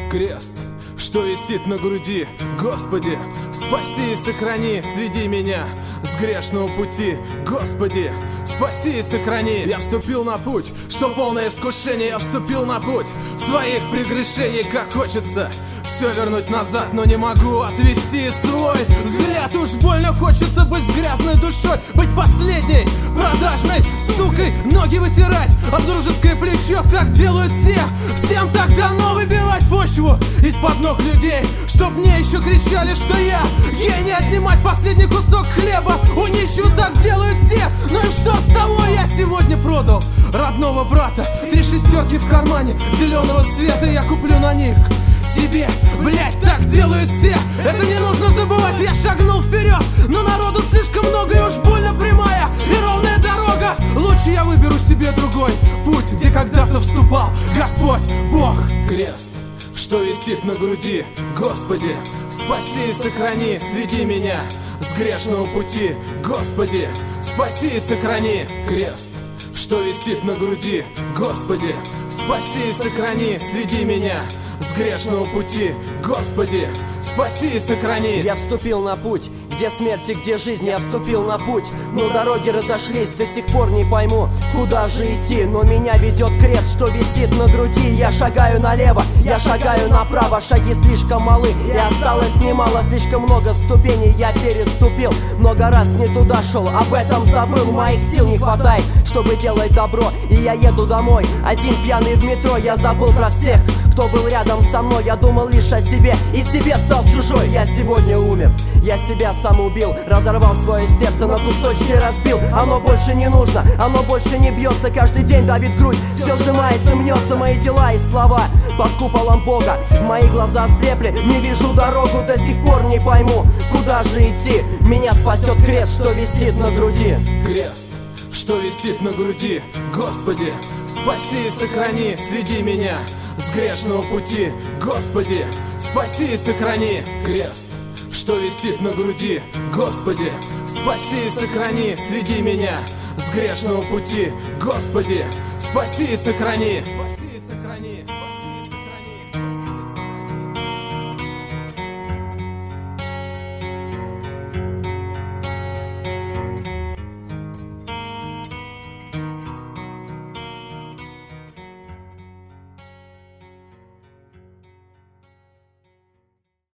Крест, что висит на груди, Господи, спаси и сохрани, сведи меня с грешного пути, Господи, спаси и сохрани. Я вступил на путь, что полное искушение, я вступил на путь своих прегрешений, как хочется все вернуть назад, но не могу отвести свой взгляд. Уж больно хочется быть с грязной душой, быть последней продажной сукой, ноги вытирать об дружеское плечо. Так делают все, всем так дано выбивать почву из-под ног людей, чтоб мне еще кричали, что я гений. Отнимать последний кусок хлеба у нищего, так делают все. Ну и что с того, я сегодня продал родного брата. 3 шестерки в кармане зеленого цвета, я куплю на них себе, блять, так делают все. Это не нужно забывать, я шагнул вперед, но народу слишком много и уж больно прямая и ровная дорога. Лучше я выберу себе другой путь, где когда-то вступал Господь Бог. Крест, что висит на груди, Господи, спаси и сохрани, сведи меня с грешного пути, Господи, спаси и сохрани. Крест, что висит на груди, Господи, спаси и сохрани, сведи меня с грешного пути, Господи, спаси и сохрани. Я вступил на путь, где смерть и где жизнь, я вступил на путь, но дороги разошлись, до сих пор не пойму, куда же идти. Но меня ведет крест, что висит на груди. Я шагаю налево, я шагаю направо, шаги слишком малы, и осталось немало, слишком много ступеней я переступил. Много раз не туда шел, об этом забыл, моих сил не хватает, чтобы делать добро, и я еду домой, один пьяный в метро. Я забыл про всех, кто был рядом со мной, я думал лишь о себе, и себе стал чужой. Я сегодня умер, я себя сам убил, разорвал свое сердце, на кусочки разбил. Оно больше не нужно, оно больше не бьется, каждый день давит грудь, все сжимается, мнется. Мои дела и слова под куполом Бога, мои глаза ослепли, не вижу дорогу, до сих пор не пойму, куда же идти. Меня спасет крест, что висит на груди. Крест, что висит на груди, Господи, спаси и сохрани, сведи меня с грешного пути, Господи, спаси и сохрани. Крест, что висит на груди, Господи, спаси и сохрани, сведи меня с грешного пути, Господи, спаси и сохрани.